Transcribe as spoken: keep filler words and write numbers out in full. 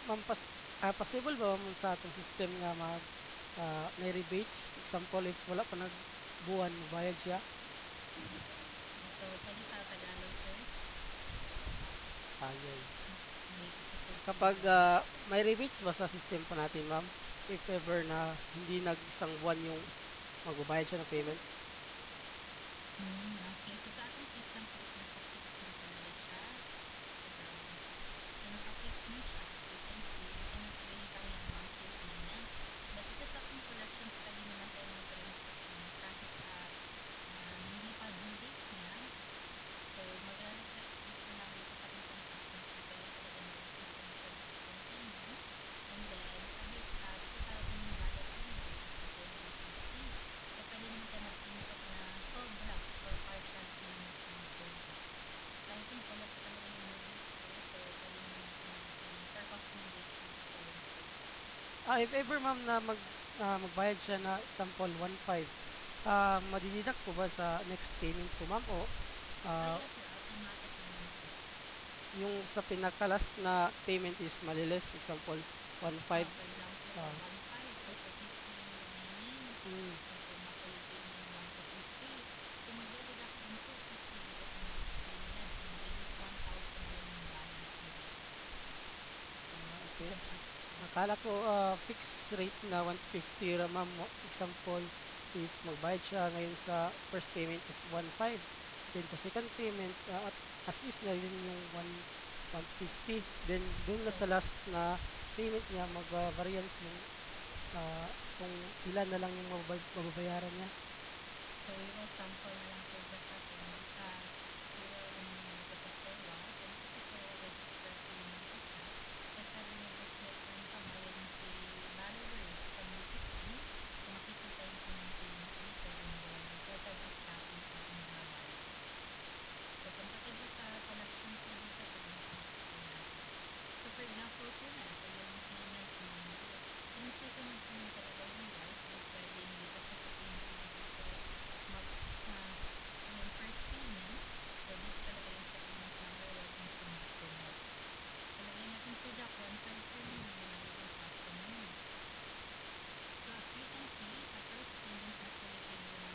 ma'am, pas, ah, possible ba ma'am sa atong system nga mag ah, may rebates? Example, if wala pa nagbuwan, bayad siya. Ito, pwede sa Tagalog, sir. Ayun. May difficulty Kapag sa... ah, may rebates ba sa system pa natin, ma'am? If ever na hindi nag-isang buwan yung magbabayad siya ng payment? Hmm, okay. So, sa ating system po is naka-fix na talaga siya. Tagalog. So, naka-fix na siya. As you can see, we cannot claim tayo ng monthly payment. But ito sa ating collections, pwede naman tayo mag-request kahit at ah, hindi pa due date niya. So, magre-request po siya ng dito sa ating transactions kung kailan talaga ma-receive or ma-process yung payment. And then, sabi, ah, dito sa ating wallet email, as you can easily see, so pwede naman tayo mag-input na sobra or partial payment ng sobra. So, I think wala pa talaga yung due date, sir. So, pwede naman natin mag-apply ng purpose ng date ng following pay. Ah, if ever ma'am na mag ah, magbayad siya na example one five, ah, madididak po ba sa next payment po ma'am o Ah, ah, yes, sir. Automatic naman po. yung sa pinaka-last na payment is maliles, example one five. Ah, for example, ah, one five or two fifty yung remaining. mm, And then, monthly payment naman two fifty. So, magde-deduct yung two fifty dito sa next payment. And then, one thousand lang yung balance nila. ah, okay. Yes, po. Akala ko ah, fixed rate na one fifty ra ma'am. Example, if magbayad siya ngayon sa first payment is one five, then sa second payment, ah, at, at least na rin yung one 150. Then dun na sa Yes. last na payment niya, mag-variance yung ah, kung ilan na lang yung mababay- mababayaran niya. So, we will sample na lang po just sa